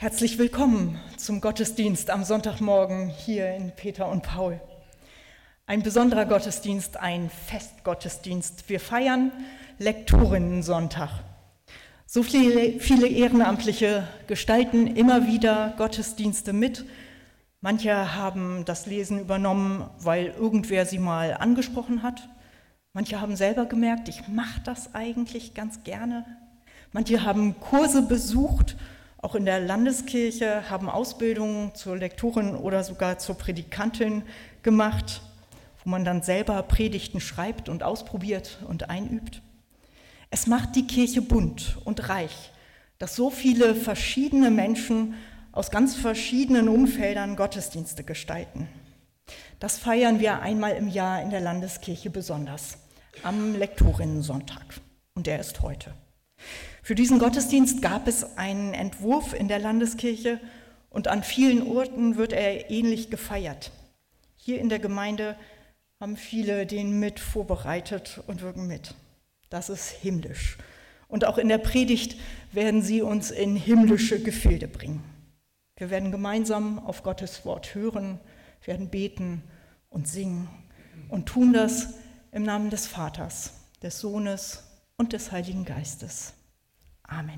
Herzlich willkommen zum Gottesdienst am Sonntagmorgen hier in Peter und Paul. Ein besonderer Gottesdienst, ein Festgottesdienst. Wir feiern Lektorinnensonntag. So viele Ehrenamtliche gestalten immer wieder Gottesdienste mit. Manche haben das Lesen übernommen, weil irgendwer sie mal angesprochen hat. Manche haben selber gemerkt, ich mache das eigentlich ganz gerne. Manche haben Kurse besucht, auch in der Landeskirche, haben Ausbildungen zur Lektorin oder sogar zur Predikantin gemacht, wo man dann selber Predigten schreibt und ausprobiert und einübt. Es macht die Kirche bunt und reich, dass so viele verschiedene Menschen aus ganz verschiedenen Umfeldern Gottesdienste gestalten. Das feiern wir einmal im Jahr in der Landeskirche besonders, am Lektorinnensonntag. Und der ist heute. Für diesen Gottesdienst gab es einen Entwurf in der Landeskirche und an vielen Orten wird er ähnlich gefeiert. Hier in der Gemeinde haben viele den mit vorbereitet und wirken mit. Das ist himmlisch. Und auch in der Predigt werden sie uns in himmlische Gefilde bringen. Wir werden gemeinsam auf Gottes Wort hören, werden beten und singen und tun das im Namen des Vaters, des Sohnes und des Heiligen Geistes. Amen.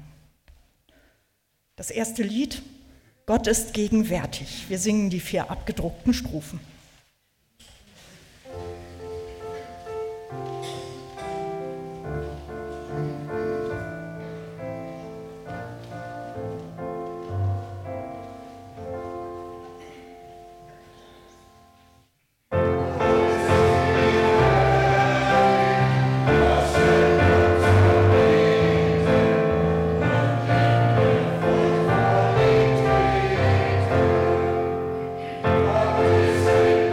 Das erste Lied, Gott ist gegenwärtig. Wir singen die 4 abgedruckten Strophen. Amen.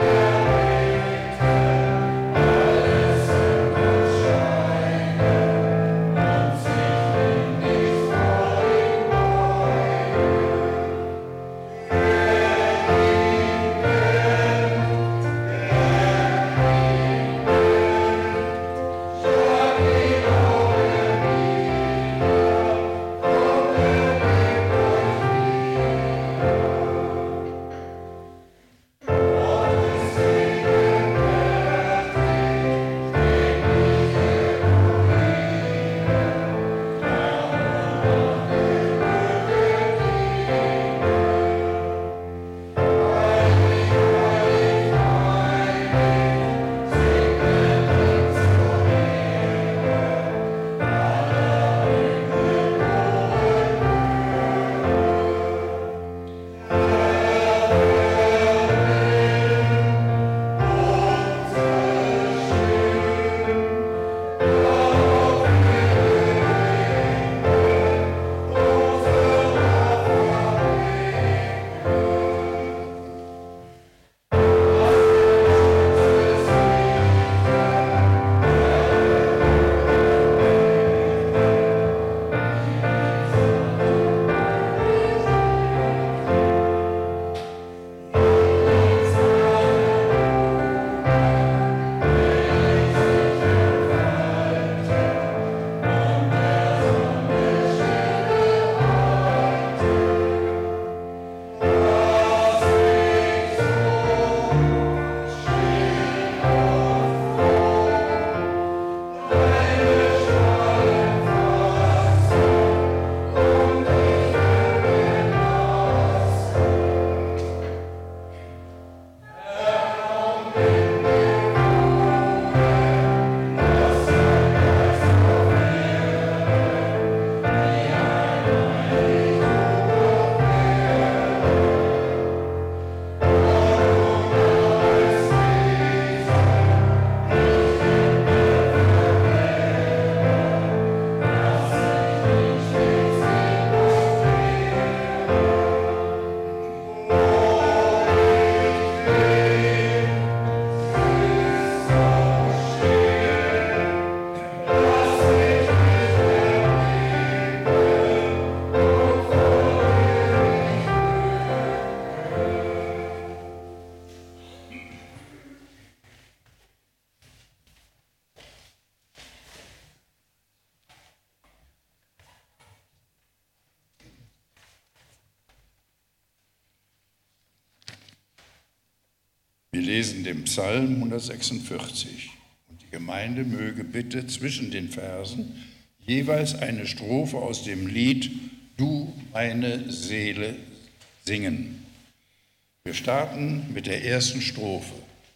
Wir lesen den Psalm 146 und die Gemeinde möge bitte zwischen den Versen jeweils eine Strophe aus dem Lied Du, meine Seele, singen. Wir starten mit der ersten Strophe.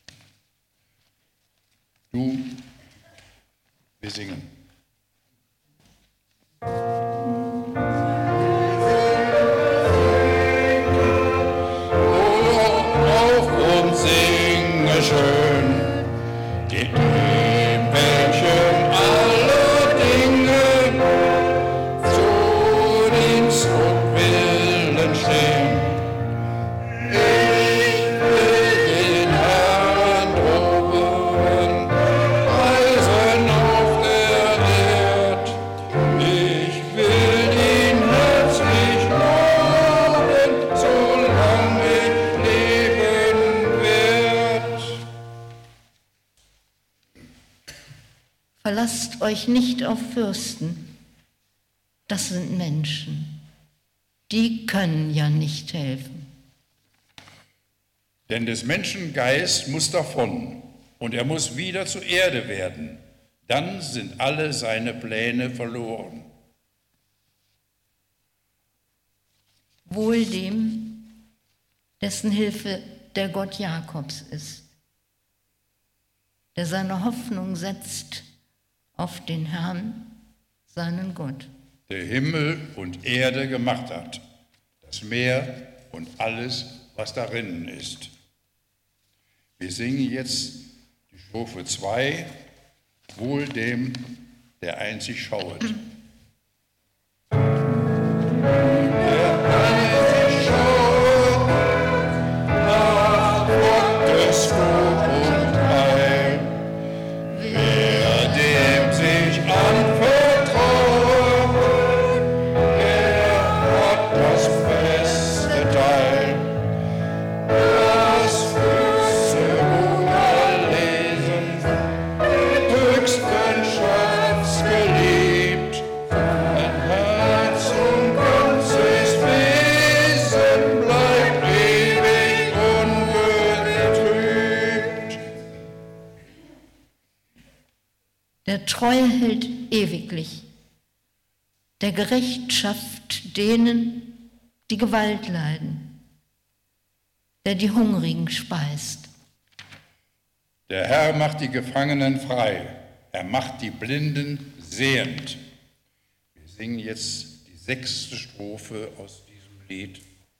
Du, wir singen. Schön, dem welchen alle Dinge zu Dienst und Willen stehen. Ich will den Herrn loben, preisen auf der Erd. Ich will ihn herzlich loben, solange ich leben werd. Verlasst euch nicht auf Fürsten, das sind Menschen, die können ja nicht helfen. Denn des Menschen Geist muss davon und er muss wieder zur Erde werden, dann sind alle seine Pläne verloren. Wohl dem, dessen Hilfe der Gott Jakobs ist, der seine Hoffnung setzt auf den Herrn, seinen Gott. Der Himmel und Erde gemacht hat, das Meer und alles, was darin ist. Wir singen jetzt die Strophe 2, wohl dem, der einzig schauet. Der Treue hält ewiglich, der gerecht schafft denen, die Gewalt leiden, der die Hungrigen speist. Der Herr macht die Gefangenen frei, er macht die Blinden sehend. Wir singen jetzt die 6. Strophe aus diesem Lied.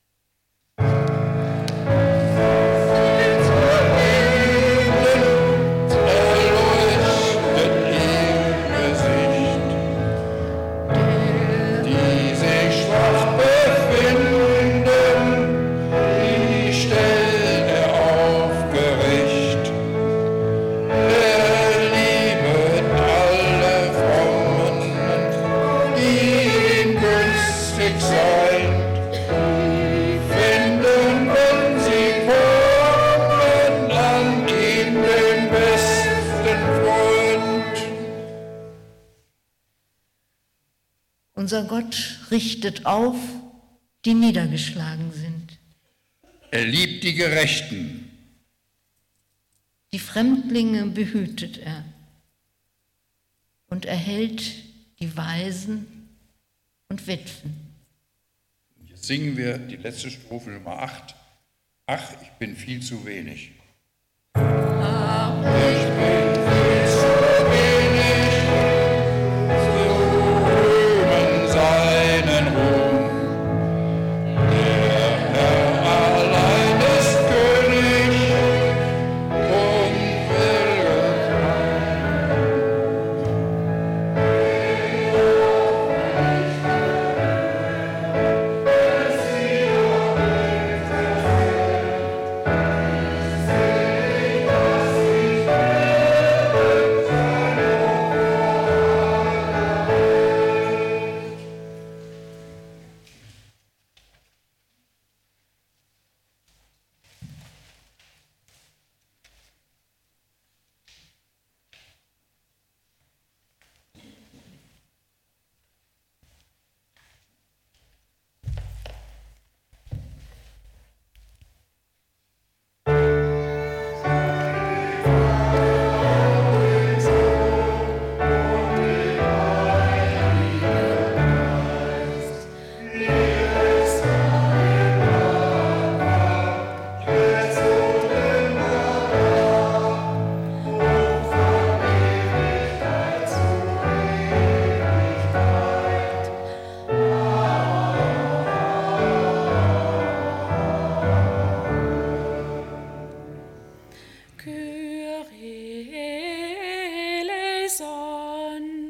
Unser Gott richtet auf, die niedergeschlagen sind. Er liebt die Gerechten. Die Fremdlinge behütet er und erhält die Waisen und Witwen. Jetzt singen wir die letzte Strophe Nummer 8. Ach, ich bin viel zu wenig. Ach, ich bin viel zu wenig. Seinen Ruhm. Der Herr allein ist König und will Kyrie eleison.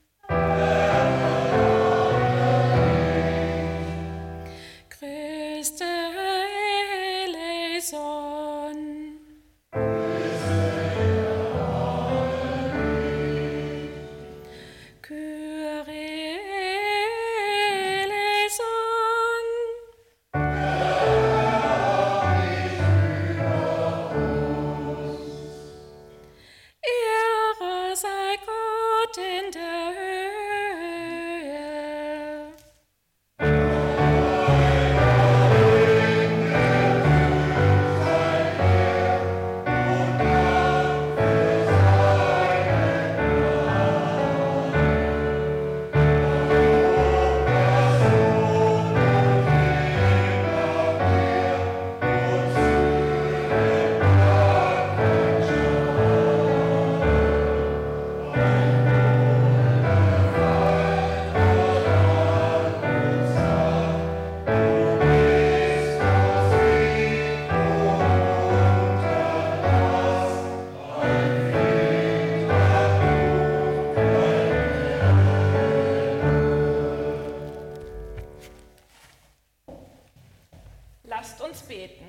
Christe eleison. Kyrie eleison. Ehre sei Gott in der Höhe. Lasst uns beten.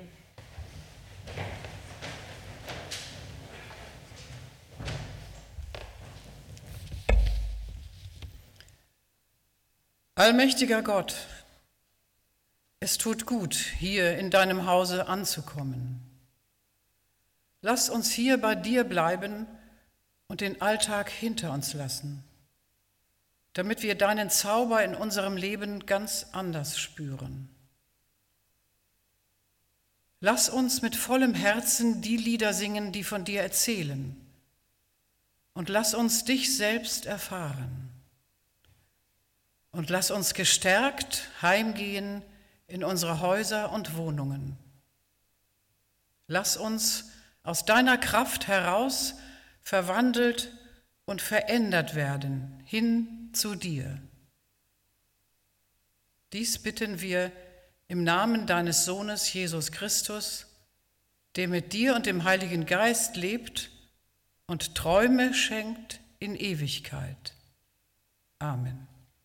Allmächtiger Gott, es tut gut, hier in deinem Hause anzukommen. Lass uns hier bei dir bleiben und den Alltag hinter uns lassen, damit wir deinen Zauber in unserem Leben ganz anders spüren. Lass uns mit vollem Herzen die Lieder singen, die von dir erzählen, und lass uns dich selbst erfahren. Und lass uns gestärkt heimgehen in unsere Häuser und Wohnungen. Lass uns aus deiner Kraft heraus verwandelt und verändert werden hin zu dir. Dies bitten wir im Namen deines Sohnes Jesus Christus, der mit dir und dem Heiligen Geist lebt und Träume schenkt in Ewigkeit. Amen.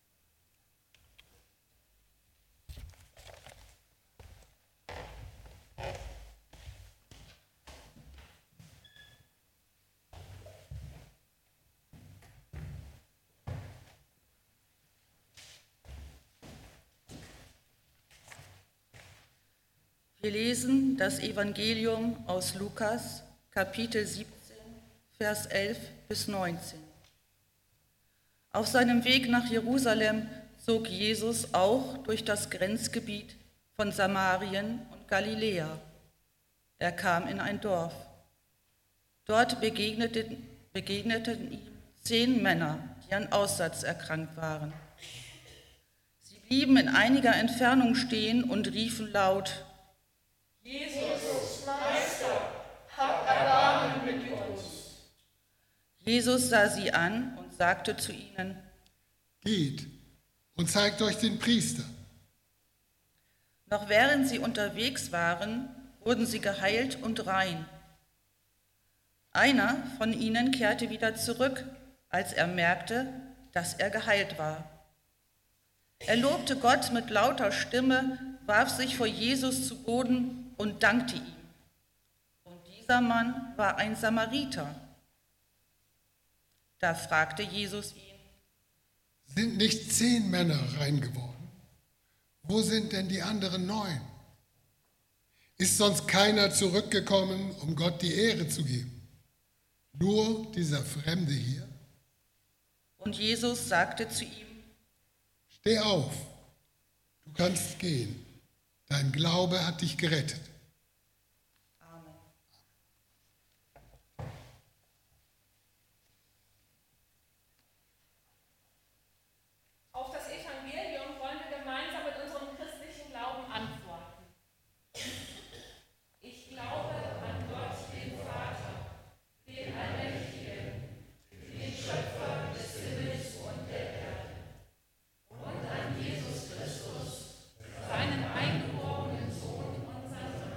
Wir lesen das Evangelium aus Lukas, Kapitel 17, Vers 11 bis 19. Auf seinem Weg nach Jerusalem zog Jesus auch durch das Grenzgebiet von Samarien und Galiläa. Er kam in ein Dorf. Dort begegneten ihm 10 Männer, die an Aussatz erkrankt waren. Sie blieben in einiger Entfernung stehen und riefen laut: Jesus, Meister, hab Erbarmen mit uns. Jesus sah sie an und sagte zu ihnen: Geht und zeigt euch den Priester. Noch während sie unterwegs waren, wurden sie geheilt und rein. Einer von ihnen kehrte wieder zurück, als er merkte, dass er geheilt war. Er lobte Gott mit lauter Stimme, warf sich vor Jesus zu Boden und dankte ihm. Und dieser Mann war ein Samariter. Da fragte Jesus ihn: Sind nicht 10 Männer rein geworden? Wo sind denn die anderen 9? Ist sonst keiner zurückgekommen, um Gott die Ehre zu geben? Nur dieser Fremde hier? Und Jesus sagte zu ihm: Steh auf, du kannst gehen. Dein Glaube hat dich gerettet. Amen. Auf das Evangelium wollen wir gemeinsam mit unserem christlichen Glauben antworten. Ich glaube an Gott, den Vater, den Allmächtigen, den Schöpfer des Himmels und der Erde, und an Jesus Christus, seinen eingeborenen Sohn, unseren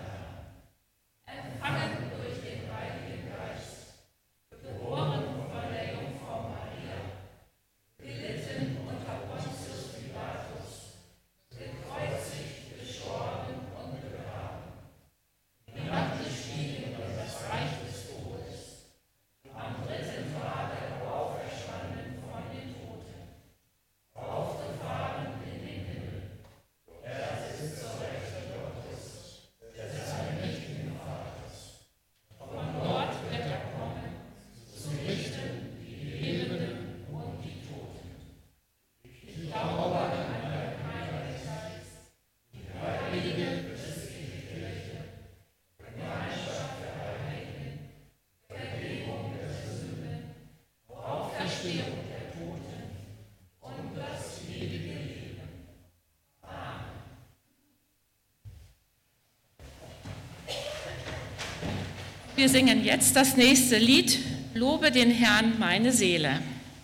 Wir singen jetzt das nächste Lied, Lobe den Herrn, meine Seele.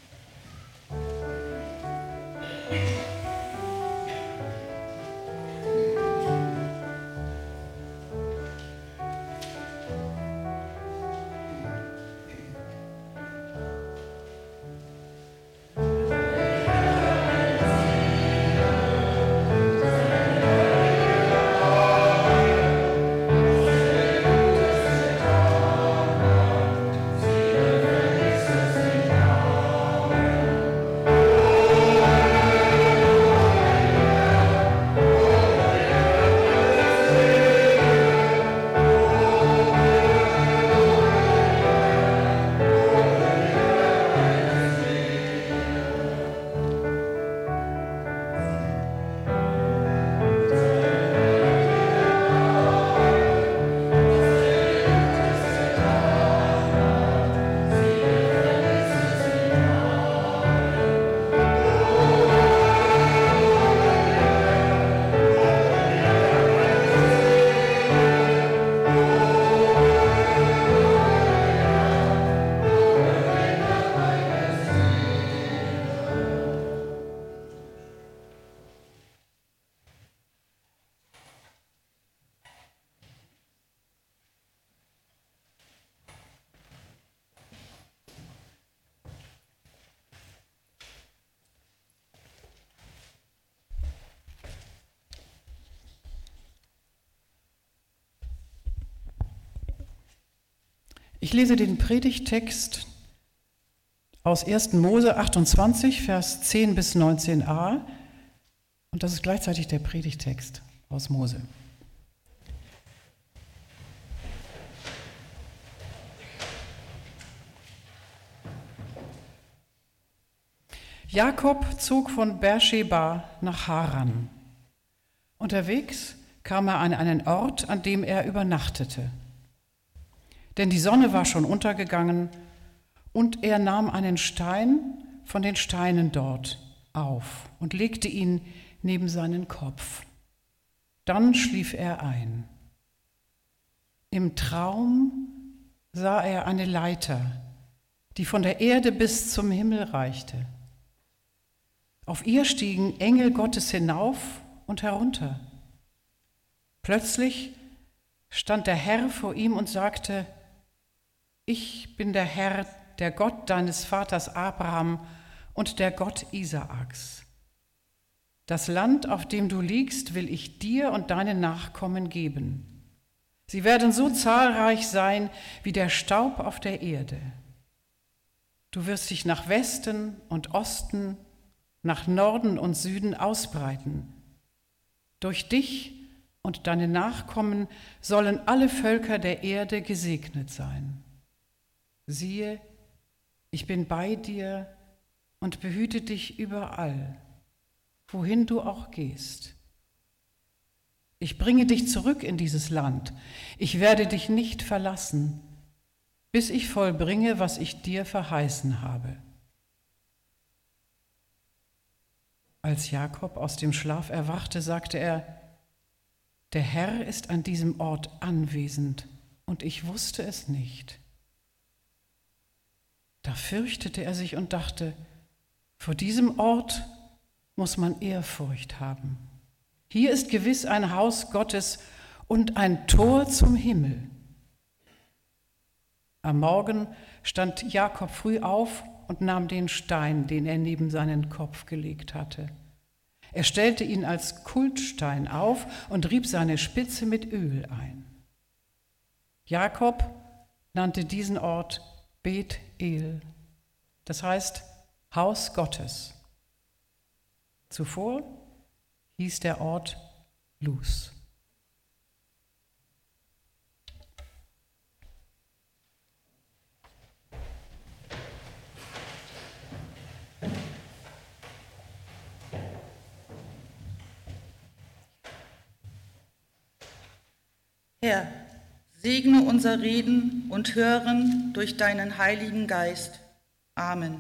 Ich lese den Predigttext aus 1. Mose 28, Vers 10 bis 19a, und das ist gleichzeitig der Predigttext aus Mose. Jakob zog von Beersheba nach Haran. Unterwegs kam er an einen Ort, an dem er übernachtete. Denn die Sonne war schon untergegangen und er nahm einen Stein von den Steinen dort auf und legte ihn neben seinen Kopf. Dann schlief er ein. Im Traum sah er eine Leiter, die von der Erde bis zum Himmel reichte. Auf ihr stiegen Engel Gottes hinauf und herunter. Plötzlich stand der Herr vor ihm und sagte: Ich bin der Herr, der Gott deines Vaters Abraham und der Gott Isaaks. Das Land, auf dem du liegst, will ich dir und deinen Nachkommen geben. Sie werden so zahlreich sein wie der Staub auf der Erde. Du wirst dich nach Westen und Osten, nach Norden und Süden ausbreiten. Durch dich und deine Nachkommen sollen alle Völker der Erde gesegnet sein. Siehe, ich bin bei dir und behüte dich überall, wohin du auch gehst. Ich bringe dich zurück in dieses Land. Ich werde dich nicht verlassen, bis ich vollbringe, was ich dir verheißen habe. Als Jakob aus dem Schlaf erwachte, sagte er: Der Herr ist an diesem Ort anwesend und ich wusste es nicht. Da fürchtete er sich und dachte: Vor diesem Ort muss man Ehrfurcht haben. Hier ist gewiss ein Haus Gottes und ein Tor zum Himmel. Am Morgen stand Jakob früh auf und nahm den Stein, den er neben seinen Kopf gelegt hatte. Er stellte ihn als Kultstein auf und rieb seine Spitze mit Öl ein. Jakob nannte diesen Ort Bet-El, das heißt Haus Gottes. Zuvor hieß der Ort Luz. Herr, segne unser Reden und Hören durch deinen Heiligen Geist. Amen.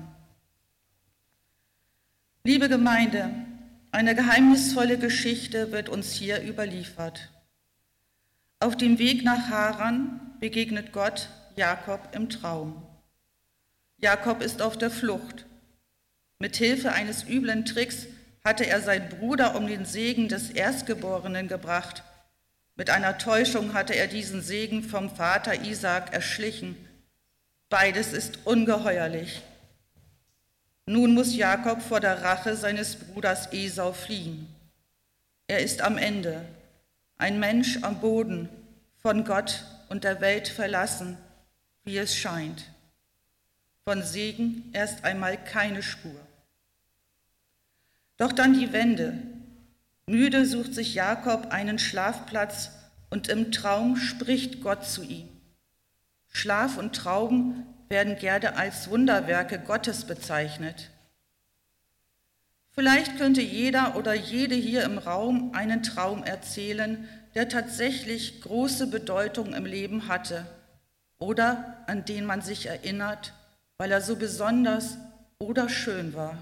Liebe Gemeinde, eine geheimnisvolle Geschichte wird uns hier überliefert. Auf dem Weg nach Haran begegnet Gott Jakob im Traum. Jakob ist auf der Flucht. Mit Hilfe eines üblen Tricks hatte er seinen Bruder um den Segen des Erstgeborenen gebracht. Mit einer Täuschung hatte er diesen Segen vom Vater Isaak erschlichen. Beides ist ungeheuerlich. Nun muss Jakob vor der Rache seines Bruders Esau fliehen. Er ist am Ende, ein Mensch am Boden, von Gott und der Welt verlassen, wie es scheint. Von Segen erst einmal keine Spur. Doch dann die Wende. Müde sucht sich Jakob einen Schlafplatz und im Traum spricht Gott zu ihm. Schlaf und Traum werden gerne als Wunderwerke Gottes bezeichnet. Vielleicht könnte jeder oder jede hier im Raum einen Traum erzählen, der tatsächlich große Bedeutung im Leben hatte oder an den man sich erinnert, weil er so besonders oder schön war.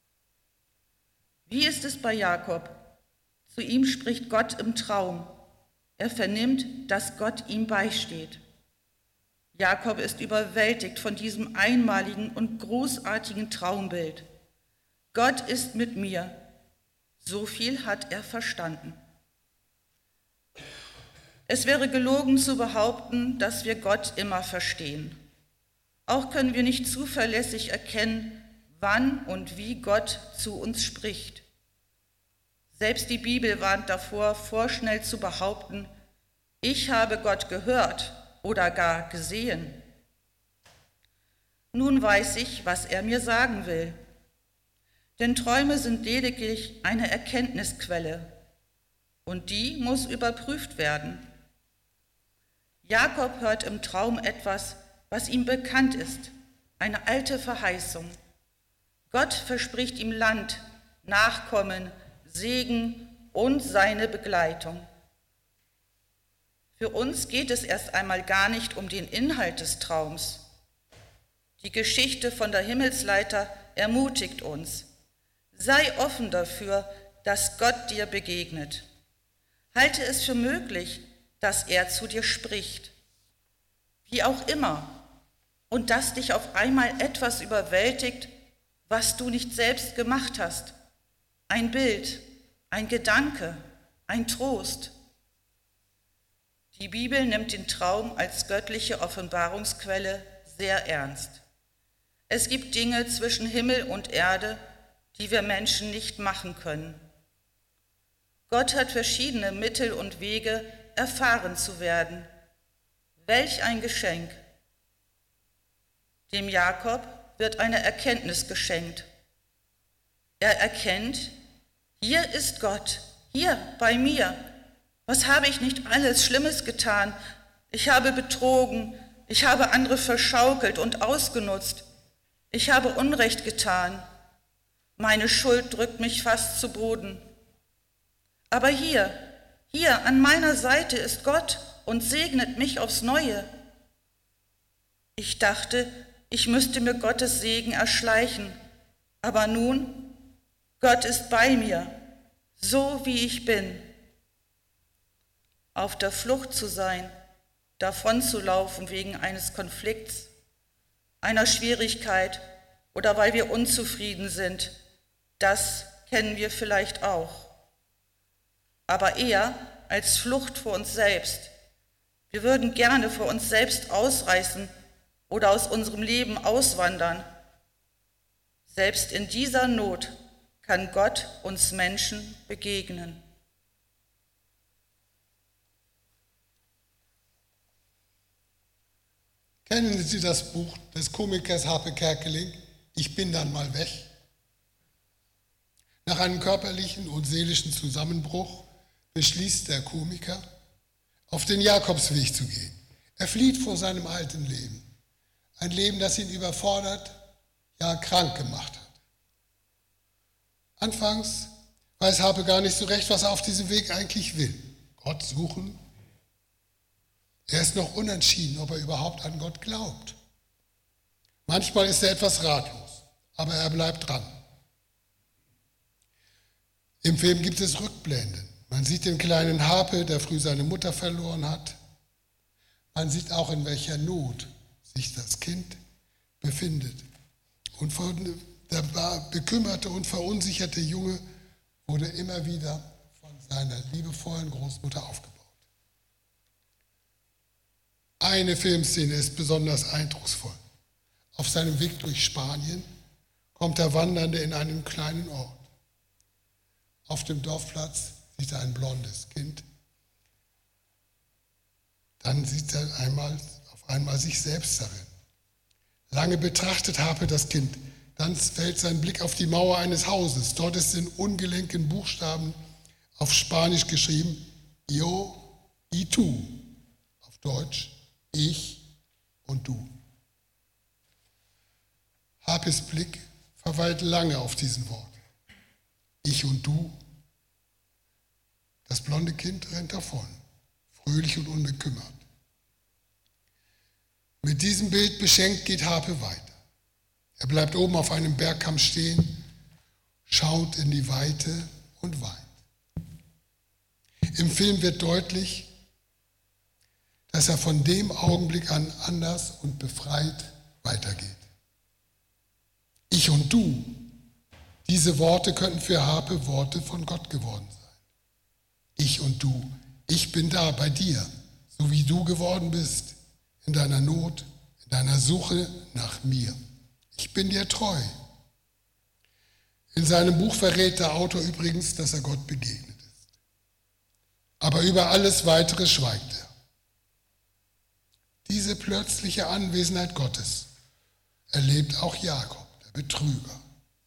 Wie ist es bei Jakob? Zu ihm spricht Gott im Traum. Er vernimmt, dass Gott ihm beisteht. Jakob ist überwältigt von diesem einmaligen und großartigen Traumbild. Gott ist mit mir. So viel hat er verstanden. Es wäre gelogen zu behaupten, dass wir Gott immer verstehen. Auch können wir nicht zuverlässig erkennen, wann und wie Gott zu uns spricht. Selbst die Bibel warnt davor, vorschnell zu behaupten, ich habe Gott gehört oder gar gesehen. Nun weiß ich, was er mir sagen will. Denn Träume sind lediglich eine Erkenntnisquelle und die muss überprüft werden. Jakob hört im Traum etwas, was ihm bekannt ist, eine alte Verheißung. Gott verspricht ihm Land, Nachkommen, Segen und seine Begleitung. Für uns geht es erst einmal gar nicht um den Inhalt des Traums. Die Geschichte von der Himmelsleiter ermutigt uns. Sei offen dafür, dass Gott dir begegnet. Halte es für möglich, dass er zu dir spricht. Wie auch immer. Und dass dich auf einmal etwas überwältigt, was du nicht selbst gemacht hast. Ein Bild, ein Gedanke, ein Trost. Die Bibel nimmt den Traum als göttliche Offenbarungsquelle sehr ernst. Es gibt Dinge zwischen Himmel und Erde, die wir Menschen nicht machen können. Gott hat verschiedene Mittel und Wege, erfahren zu werden. Welch ein Geschenk! Dem Jakob wird eine Erkenntnis geschenkt. Er erkennt, hier ist Gott, hier bei mir. Was habe ich nicht alles Schlimmes getan? Ich habe betrogen, ich habe andere verschaukelt und ausgenutzt. Ich habe Unrecht getan. Meine Schuld drückt mich fast zu Boden. Aber hier an meiner Seite ist Gott und segnet mich aufs Neue. Ich dachte, ich müsste mir Gottes Segen erschleichen. Aber nun, Gott ist bei mir, so wie ich bin. Auf der Flucht zu sein, davon zu laufen wegen eines Konflikts, einer Schwierigkeit oder weil wir unzufrieden sind, das kennen wir vielleicht auch. Aber eher als Flucht vor uns selbst. Wir würden gerne vor uns selbst ausreißen oder aus unserem Leben auswandern. Selbst in dieser Not kann Gott uns Menschen begegnen. Kennen Sie das Buch des Komikers Harpe Kerkeling, Ich bin dann mal weg? Nach einem körperlichen und seelischen Zusammenbruch beschließt der Komiker, auf den Jakobsweg zu gehen. Er flieht vor seinem alten Leben. Ein Leben, das ihn überfordert, ja krank gemacht hat. Anfangs weiß Harpe gar nicht so recht, was er auf diesem Weg eigentlich will. Gott suchen. Er ist noch unentschieden, ob er überhaupt an Gott glaubt. Manchmal ist er etwas ratlos, aber er bleibt dran. Im Film gibt es Rückblenden. Man sieht den kleinen Harpe, der früh seine Mutter verloren hat. Man sieht auch, in welcher Not sich das Kind befindet. Und der bekümmerte und verunsicherte Junge wurde immer wieder von seiner liebevollen Großmutter aufgebaut. Eine Filmszene ist besonders eindrucksvoll. Auf seinem Weg durch Spanien kommt der Wandernde in einen kleinen Ort. Auf dem Dorfplatz sieht er ein blondes Kind. Dann sieht er auf einmal sich selbst darin. Lange betrachtet habe das Kind. Dann fällt sein Blick auf die Mauer eines Hauses. Dort ist in ungelenken Buchstaben auf Spanisch geschrieben, Yo y tú. Auf Deutsch, ich und du. Hapes Blick verweilt lange auf diesen Worten. Ich und du. Das blonde Kind rennt davon, fröhlich und unbekümmert. Mit diesem Bild beschenkt geht Hape weiter. Er bleibt oben auf einem Bergkamm stehen, schaut in die Weite und weint. Im Film wird deutlich, dass er von dem Augenblick an anders und befreit weitergeht. Ich und du, diese Worte könnten für Hape Worte von Gott geworden sein. Ich und du, ich bin da bei dir, so wie du geworden bist, in deiner Not, in deiner Suche nach mir. Ich bin dir treu. In seinem Buch verrät der Autor übrigens, dass er Gott begegnet ist. Aber über alles Weitere schweigt er. Diese plötzliche Anwesenheit Gottes erlebt auch Jakob, der Betrüger.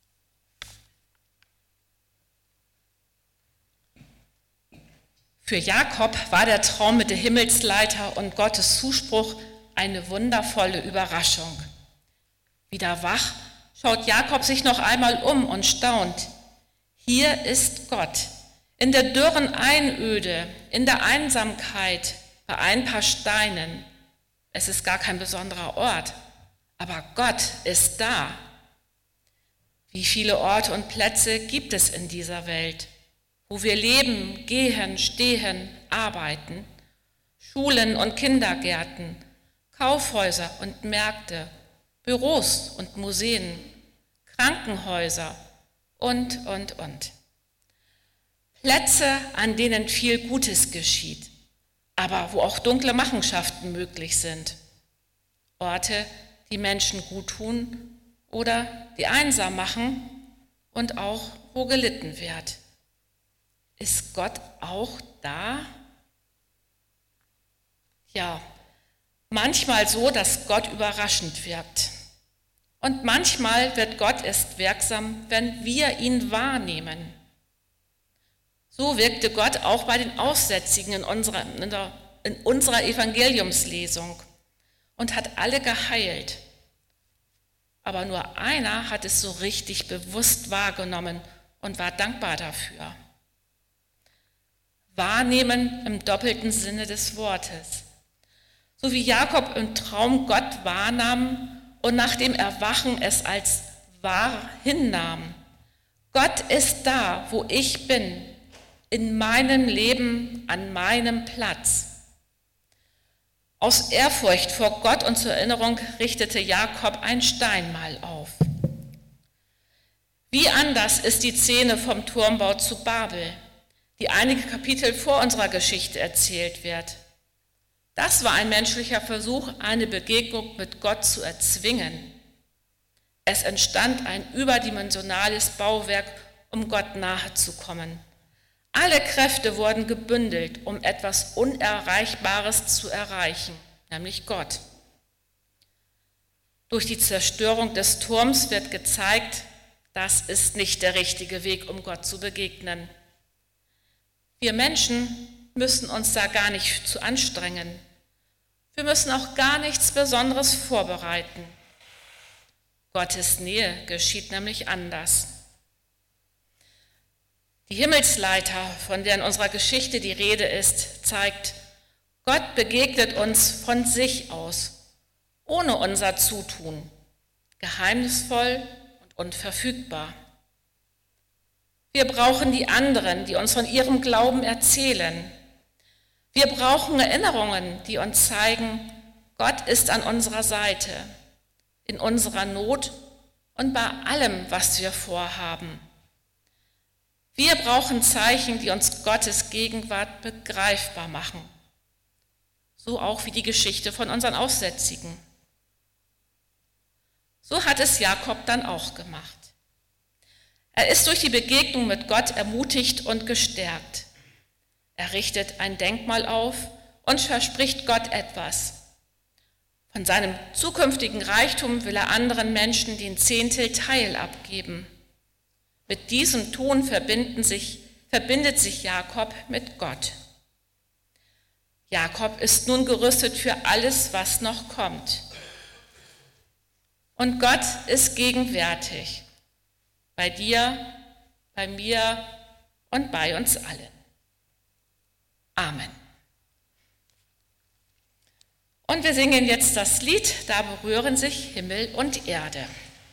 Für Jakob war der Traum mit der Himmelsleiter und Gottes Zuspruch eine wundervolle Überraschung. Wieder wach schaut Jakob sich noch einmal um und staunt. Hier ist Gott, in der dürren Einöde, in der Einsamkeit, bei ein paar Steinen. Es ist gar kein besonderer Ort, aber Gott ist da. Wie viele Orte und Plätze gibt es in dieser Welt, wo wir leben, gehen, stehen, arbeiten? Schulen und Kindergärten, Kaufhäuser und Märkte, Büros und Museen, Krankenhäuser und. Plätze, an denen viel Gutes geschieht, aber wo auch dunkle Machenschaften möglich sind. Orte, die Menschen gut tun oder die einsam machen und auch wo gelitten wird. Ist Gott auch da? Ja, manchmal so, dass Gott überraschend wirkt. Und manchmal wird Gott erst wirksam, wenn wir ihn wahrnehmen. So wirkte Gott auch bei den Aussätzigen in unserer Evangeliumslesung und hat alle geheilt. Aber nur einer hat es so richtig bewusst wahrgenommen und war dankbar dafür. Wahrnehmen im doppelten Sinne des Wortes. So wie Jakob im Traum Gott wahrnahm und nach dem Erwachen es als wahr hinnahm. Gott ist da, wo ich bin, in meinem Leben, an meinem Platz. Aus Ehrfurcht vor Gott und zur Erinnerung richtete Jakob ein Steinmal auf. Wie anders ist die Szene vom Turmbau zu Babel, die einige Kapitel vor unserer Geschichte erzählt wird. Das war ein menschlicher Versuch, eine Begegnung mit Gott zu erzwingen. Es entstand ein überdimensionales Bauwerk, um Gott nahe zu kommen. Alle Kräfte wurden gebündelt, um etwas Unerreichbares zu erreichen, nämlich Gott. Durch die Zerstörung des Turms wird gezeigt, das ist nicht der richtige Weg, um Gott zu begegnen. Wir Menschen müssen uns da gar nicht zu anstrengen. Wir müssen auch gar nichts Besonderes vorbereiten. Gottes Nähe geschieht nämlich anders. Die Himmelsleiter, von der in unserer Geschichte die Rede ist, zeigt, Gott begegnet uns von sich aus, ohne unser Zutun, geheimnisvoll und unverfügbar. Wir brauchen die anderen, die uns von ihrem Glauben erzählen. Wir brauchen Erinnerungen, die uns zeigen, Gott ist an unserer Seite, in unserer Not und bei allem, was wir vorhaben. Wir brauchen Zeichen, die uns Gottes Gegenwart begreifbar machen. So auch wie die Geschichte von unseren Aussätzigen. So hat es Jakob dann auch gemacht. Er ist durch die Begegnung mit Gott ermutigt und gestärkt. Er richtet ein Denkmal auf und verspricht Gott etwas. Von seinem zukünftigen Reichtum will er anderen Menschen den Zehntel Teil abgeben. Mit diesem Ton verbindet sich Jakob mit Gott. Jakob ist nun gerüstet für alles, was noch kommt. Und Gott ist gegenwärtig, bei dir, bei mir und bei uns allen. Amen. Und wir singen jetzt das Lied, da berühren sich Himmel und Erde.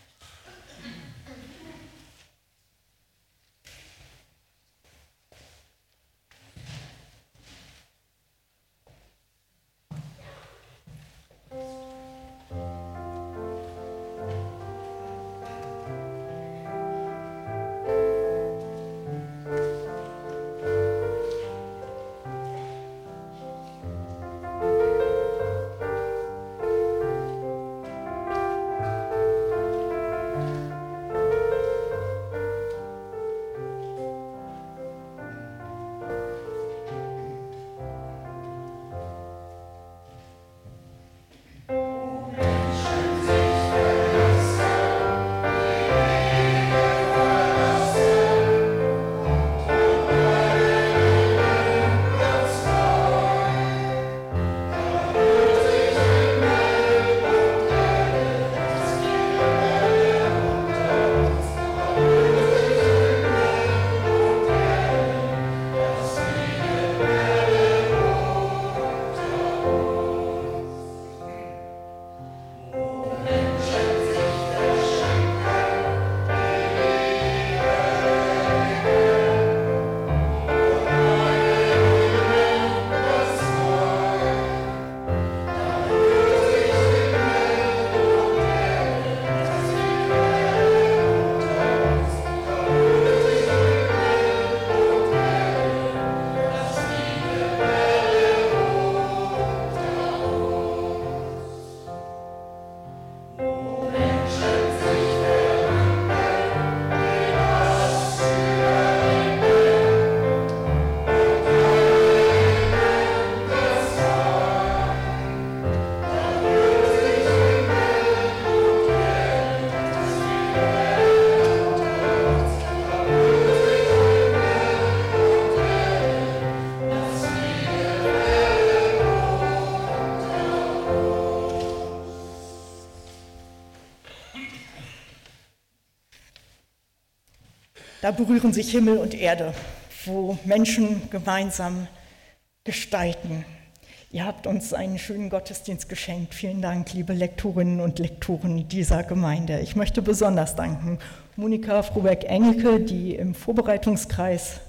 Da berühren sich Himmel und Erde, wo Menschen gemeinsam gestalten. Ihr habt uns einen schönen Gottesdienst geschenkt. Vielen Dank, liebe Lektorinnen und Lektoren dieser Gemeinde. Ich möchte besonders danken Monika Froberg-Engelke, die im Vorbereitungskreis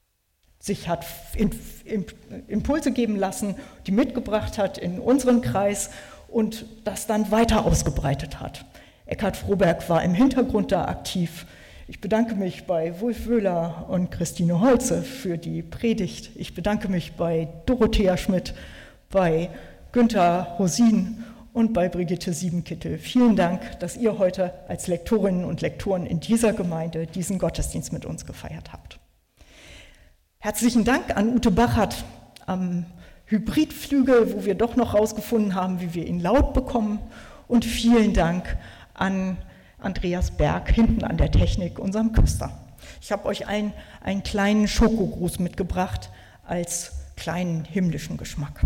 sich hat Impulse geben lassen, die mitgebracht hat in unseren Kreis und das dann weiter ausgebreitet hat. Eckhard Froberg war im Hintergrund da aktiv. Ich bedanke mich bei Wulf Wöhler und Christine Holze für die Predigt. Ich bedanke mich bei Dorothea Schmidt, bei Günther Rosin und bei Brigitte Siebenkittel. Vielen Dank, dass ihr heute als Lektorinnen und Lektoren in dieser Gemeinde diesen Gottesdienst mit uns gefeiert habt. Herzlichen Dank an Ute Bachert am Hybridflügel, wo wir doch noch rausgefunden haben, wie wir ihn laut bekommen. Und vielen Dank an Andreas Berg hinten an der Technik, unserem Küster. Ich habe euch einen kleinen Schokogruß mitgebracht als kleinen himmlischen Geschmack.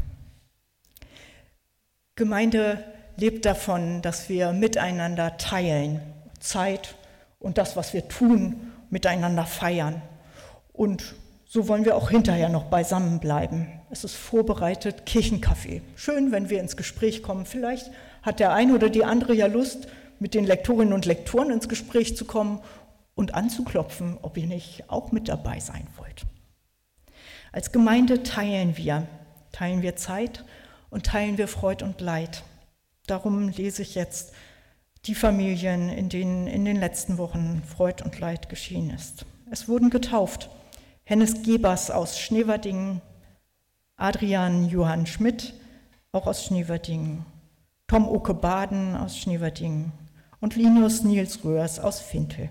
Gemeinde lebt davon, dass wir miteinander teilen, Zeit und das, was wir tun, miteinander feiern. Und so wollen wir auch hinterher noch beisammen bleiben. Es ist vorbereitet Kirchenkaffee. Schön, wenn wir ins Gespräch kommen. Vielleicht hat der eine oder die andere ja Lust, mit den Lektorinnen und Lektoren ins Gespräch zu kommen und anzuklopfen, ob ihr nicht auch mit dabei sein wollt. Als Gemeinde teilen wir teilen wir Zeit und teilen wir Freud und Leid. Darum lese ich jetzt die Familien, in denen in den letzten Wochen Freud und Leid geschehen ist. Es wurden getauft Hennes Gebers aus Schneverdingen, Adrian Johann Schmidt, auch aus Schneverdingen, Tom Oke Baden aus Schneverdingen und Linus Niels Röhrs aus Fintel.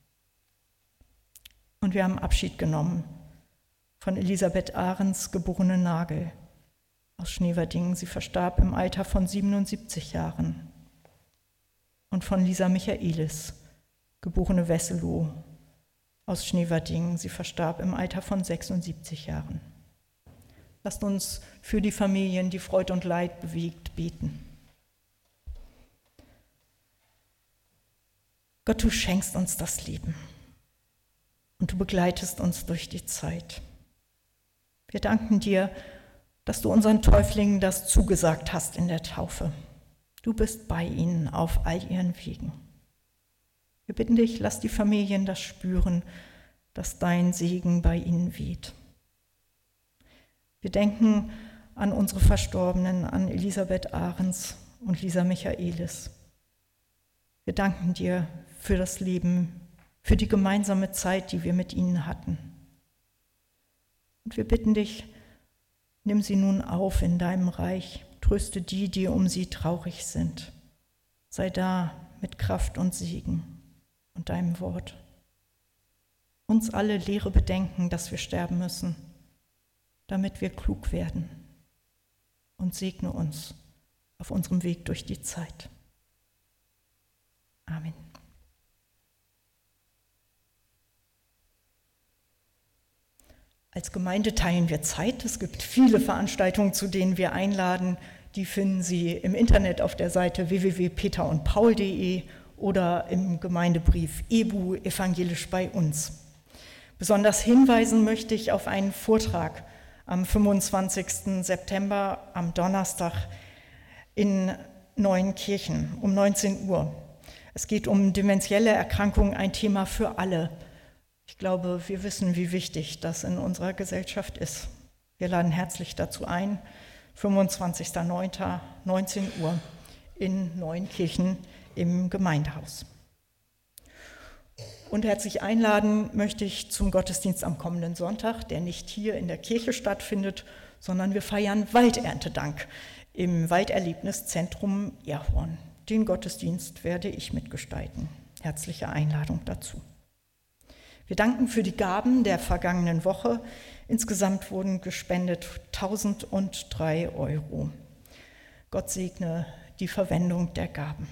Und wir haben Abschied genommen von Elisabeth Ahrens, geborene Nagel aus Schneverdingen. Sie verstarb im Alter von 77 Jahren. Und von Lisa Michaelis, geborene Wesselow aus Schneverdingen. Sie verstarb im Alter von 76 Jahren. Lasst uns für die Familien, die Freud und Leid bewegt, beten. Gott, du schenkst uns das Leben und du begleitest uns durch die Zeit. Wir danken dir, dass du unseren Täuflingen das zugesagt hast in der Taufe. Du bist bei ihnen auf all ihren Wegen. Wir bitten dich, lass die Familien das spüren, dass dein Segen bei ihnen weht. Wir denken an unsere Verstorbenen, an Elisabeth Ahrens und Lisa Michaelis. Wir danken dir für das Leben, für die gemeinsame Zeit, die wir mit ihnen hatten. Und wir bitten dich, nimm sie nun auf in deinem Reich, tröste die, die um sie traurig sind. Sei da mit Kraft und Segen und deinem Wort. Uns alle lehre bedenken, dass wir sterben müssen, damit wir klug werden. Und segne uns auf unserem Weg durch die Zeit. Amen. Als Gemeinde teilen wir Zeit. Es gibt viele Veranstaltungen, zu denen wir einladen. Die finden Sie im Internet auf der Seite www.peterundpaul.de oder im Gemeindebrief EBU Evangelisch bei uns. Besonders hinweisen möchte ich auf einen Vortrag am 25. September am Donnerstag in Neuenkirchen um 19 Uhr. Es geht um dementielle Erkrankungen, ein Thema für alle. Ich glaube, wir wissen, wie wichtig das in unserer Gesellschaft ist. Wir laden herzlich dazu ein, 25.09. 19 Uhr in Neuenkirchen im Gemeindehaus. Und herzlich einladen möchte ich zum Gottesdienst am kommenden Sonntag, der nicht hier in der Kirche stattfindet, sondern wir feiern Walderntedank im Walderlebniszentrum Erhorn. Den Gottesdienst werde ich mitgestalten. Herzliche Einladung dazu. Wir danken für die Gaben der vergangenen Woche. Insgesamt wurden gespendet 1.003 €. Gott segne die Verwendung der Gaben.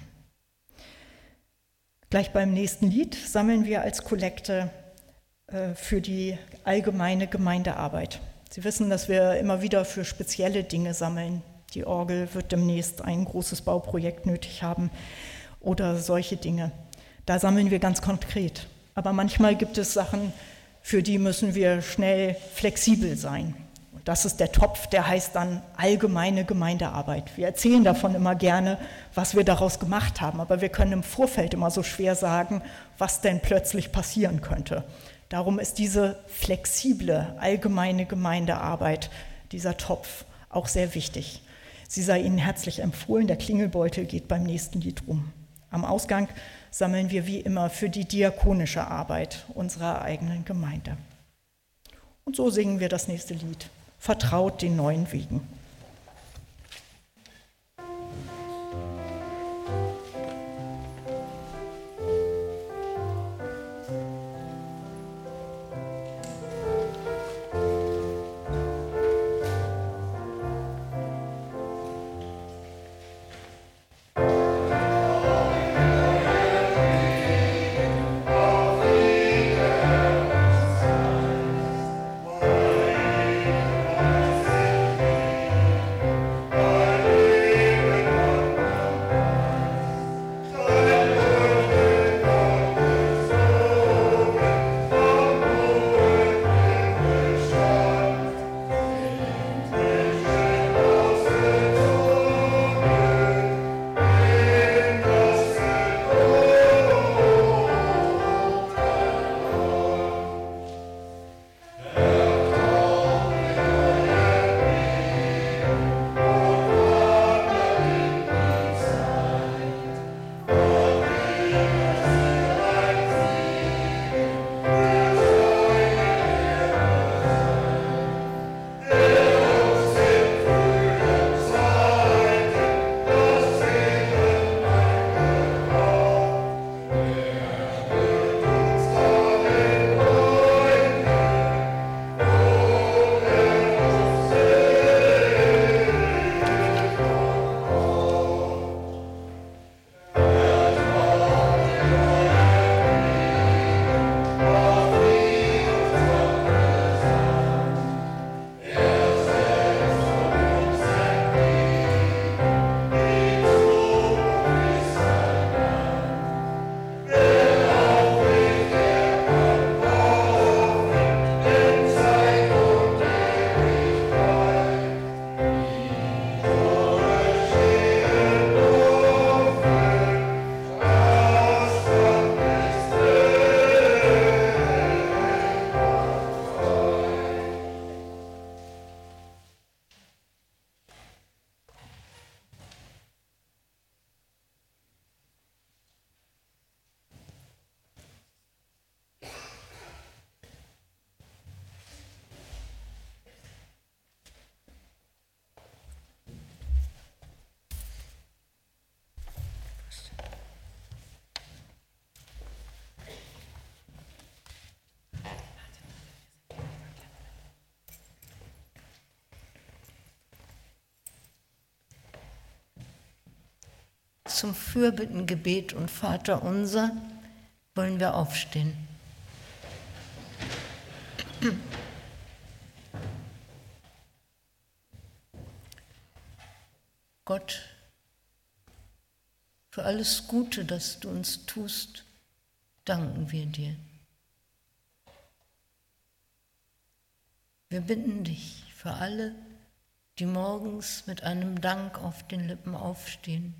Gleich beim nächsten Lied sammeln wir als Kollekte für die allgemeine Gemeindearbeit. Sie wissen, dass wir immer wieder für spezielle Dinge sammeln. Die Orgel wird demnächst ein großes Bauprojekt nötig haben oder solche Dinge. Da sammeln wir ganz konkret. Aber manchmal gibt es Sachen, für die müssen wir schnell flexibel sein. Und das ist der Topf, der heißt dann allgemeine Gemeindearbeit. Wir erzählen davon immer gerne, was wir daraus gemacht haben, aber wir können im Vorfeld immer so schwer sagen, was denn plötzlich passieren könnte. Darum ist diese flexible allgemeine Gemeindearbeit, dieser Topf, auch sehr wichtig. Sie sei Ihnen herzlich empfohlen, der Klingelbeutel geht beim nächsten Lied rum. Am Ausgang sammeln wir wie immer für die diakonische Arbeit unserer eigenen Gemeinde. Und so singen wir das nächste Lied, Vertraut den neuen Wegen. Vertraut zum Fürbittengebet und Vaterunser wollen wir aufstehen. Gott, für alles Gute, das du uns tust, danken wir dir. Wir bitten dich für alle, die morgens mit einem Dank auf den Lippen aufstehen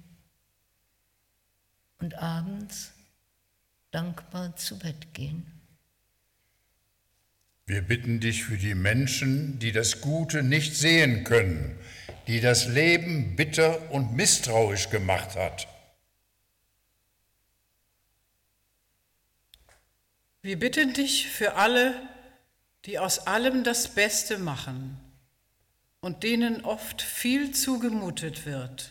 und abends dankbar zu Bett gehen. Wir bitten dich für die Menschen, die das Gute nicht sehen können, die das Leben bitter und misstrauisch gemacht hat. Wir bitten dich für alle, die aus allem das Beste machen und denen oft viel zugemutet wird.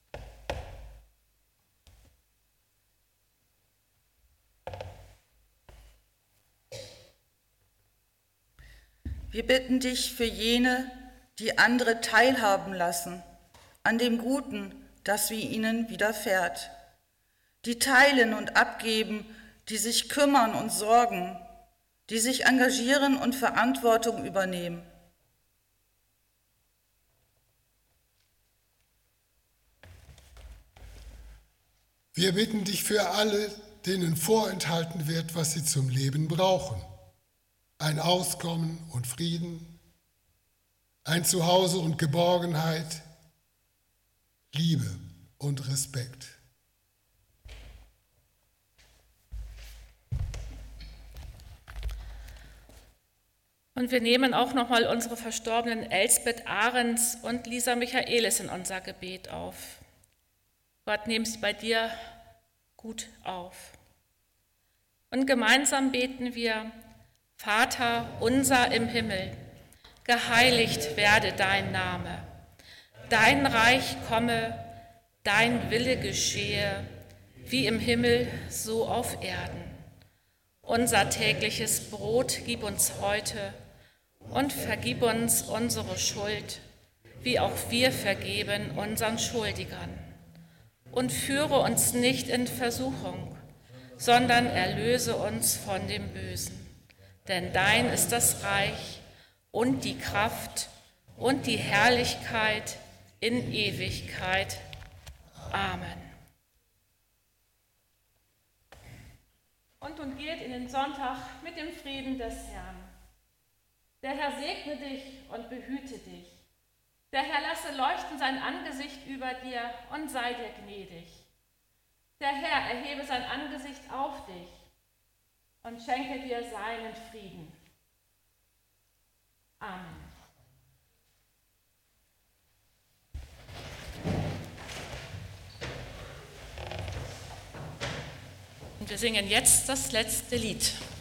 Wir bitten dich für jene, die andere teilhaben lassen an dem Guten, das wie ihnen widerfährt, die teilen und abgeben, die sich kümmern und sorgen, die sich engagieren und Verantwortung übernehmen. Wir bitten dich für alle, denen vorenthalten wird, was sie zum Leben brauchen. Ein Auskommen und Frieden, ein Zuhause und Geborgenheit, Liebe und Respekt. Und wir nehmen auch nochmal unsere verstorbenen Elsbeth Ahrens und Lisa Michaelis in unser Gebet auf. Gott, nimm sie bei dir gut auf. Und gemeinsam beten wir: Vater unser im Himmel, geheiligt werde dein Name. Dein Reich komme, dein Wille geschehe, wie im Himmel, so auf Erden. Unser tägliches Brot gib uns heute und vergib uns unsere Schuld, wie auch wir vergeben unseren Schuldigern. Und führe uns nicht in Versuchung, sondern erlöse uns von dem Bösen. Denn dein ist das Reich und die Kraft und die Herrlichkeit in Ewigkeit. Amen. Und nun geht in den Sonntag mit dem Frieden des Herrn. Der Herr segne dich und behüte dich. Der Herr lasse leuchten sein Angesicht über dir und sei dir gnädig. Der Herr erhebe sein Angesicht auf dich und schenke dir seinen Frieden. Amen. Und wir singen jetzt das letzte Lied.